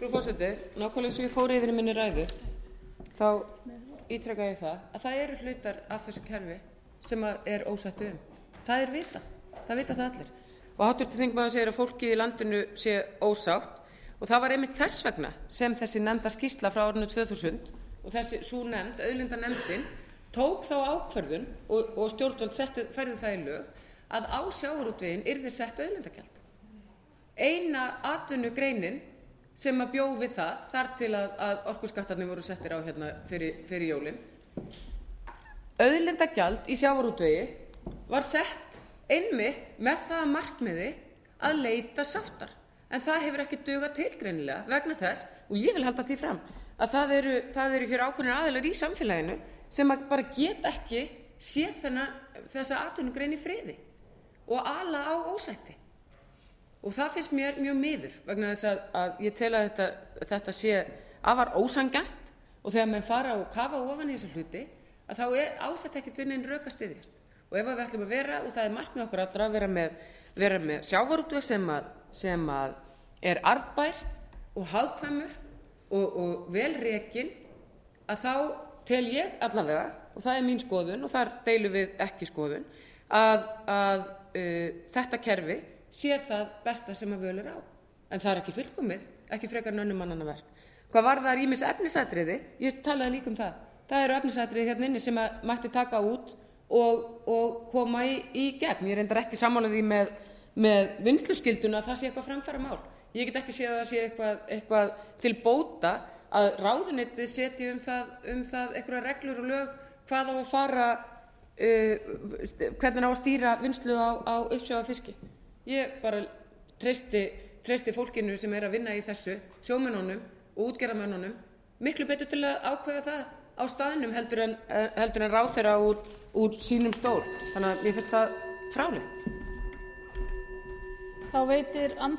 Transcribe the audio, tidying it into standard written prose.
Frú forseti, nákvæmlega eins og ég fór yfir í minni ræðu, þá ítreka ég það eru hlutar af þessu kerfi sem er ósætt Það er vitað, það vita það allir. Og háttvirtur þingmaður segir að fólkið í landinu sé ósátt og það var einmitt þess vegna sem þessi nefnda skýrsla frá árinu 2000 og sú nefnd, auðlindanefndin, tók þá ákvörðun og stjórnvöld færðu það í lög að á sjávarútveginn yrði sett auðlindagjald. Eina atvinnugreinin sem bjó við það þar til að orkuskattarnir voru settir á hérna fyrir jólin. Auðlindagjald í sjávarútvegi var sett einmitt með það að markmiði að leita sáttar. En það hefur ekki dugað til greinilega vegna þess, og ég vil halda því fram, að það eru hér ákveðnir aðilar í samfélaginu sem bara geta ekki séð þessa atvinnugrein í friði og ala á ósætti. Og það finnst mér mjög miður vegna þess að ég tel að þetta sé afar ósanngjarnt og þegar menn fara og kafa ofan í þessa hluti að þá á þetta ekkert nein rök að styðjast. Og ef við ætlum að vera, og það er markmið okkar allra að vera með sjávarútveg sem er arðbær og hagkvæmur og vel rekinn, að þá tel ég allavega, og það er mín skoðun og þar deilum við ekki skoðun, að þetta kerfi sé það besta sem völ er á. En það er ekki fullkomið, ekki frekar en önnur mannanna verk. Hvað varðar ýmis efnisatriði, ég talaði líka það. Það eru efnisatriði hérna inni sem mætti taka út og koma í gegn. Ég reyndar ekki sammála því með vinnsluskylduna að það sé eitthvað framfaramál. Ég get ekki séð að það sé eitthvað til bóta að ráðuneytið setji um það einhverjar reglur og lög hvað á að fara, hvernig á að stýra vinnslu á uppsjávarfiski. Ég bara treysti fólkinu sem er að vinna í þessu, sjómönnunum og útgerðarmönnunum, miklu betur til að ákveða það á staðnum heldur en ráðherra úr sínum stól. Þannig að mér finnst það fráleitt. Þá veitir